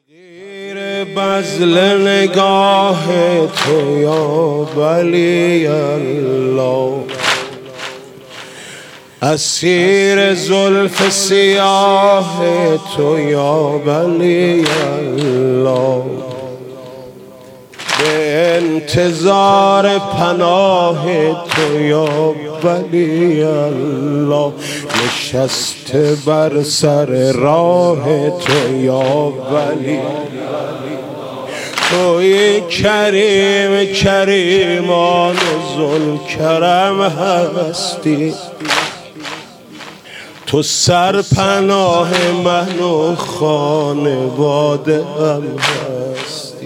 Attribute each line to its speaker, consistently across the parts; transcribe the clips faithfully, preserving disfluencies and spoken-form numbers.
Speaker 1: غیر بذل نگاه تو یا ولی الله، اسیر زلف سیاه تو یا ولی الله، به انتظار پناه تو یا ولی الله، نشسته بر سر راه تو یا ولی، توی کریم کریمان ذوالکرم هستی، تو سرپناه من و خانواده هم هستی.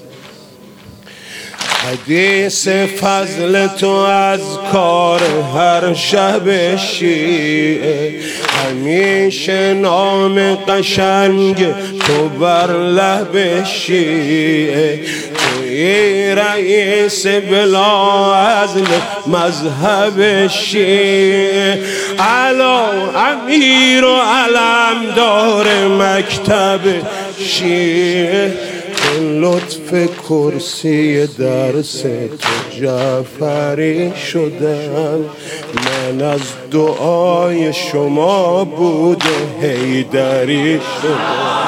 Speaker 1: حدیث فضل تو از کار هر شب شیعه، همیشه نام قشنگ تو بر لب شیعه، توی رئیس بلا عزل مذهب شیعه، علا امیر و علمدار مکتب شیعه، لطف کرسی درس تو جعفری شدم، من از دعای شما بود حیدری شدم.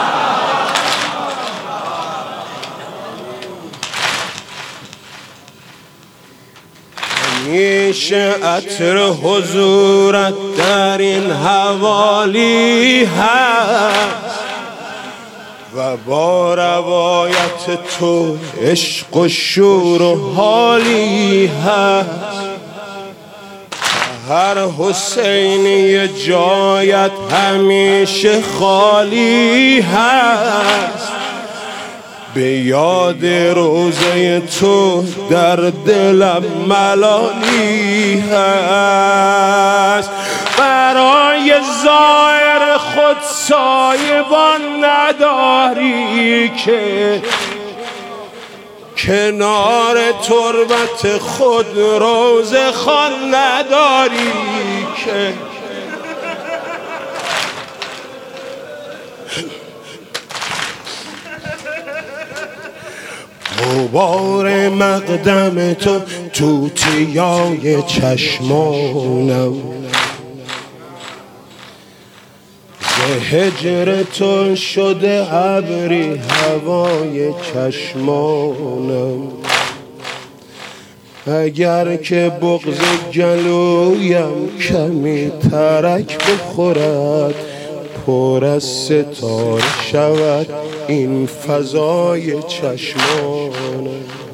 Speaker 1: همیشه عطر حضورت در این حوالی هست و با روایت تو عشق و شور و حالی هست، هر حسینی جایت همیشه خالی هست، به یاد روزه تو در دلم ملالی هست، برای ظاهر خود سایبان نداری که کنار تربت خود روزه خوان نداری که غبار مقدم تو توتیای چشمانم، ز هجر تو شده ابری هوای چشمانم، اگر که بغض گلویم کمی ترک بخورد، پر از ستاره شود این فضای چشمانم.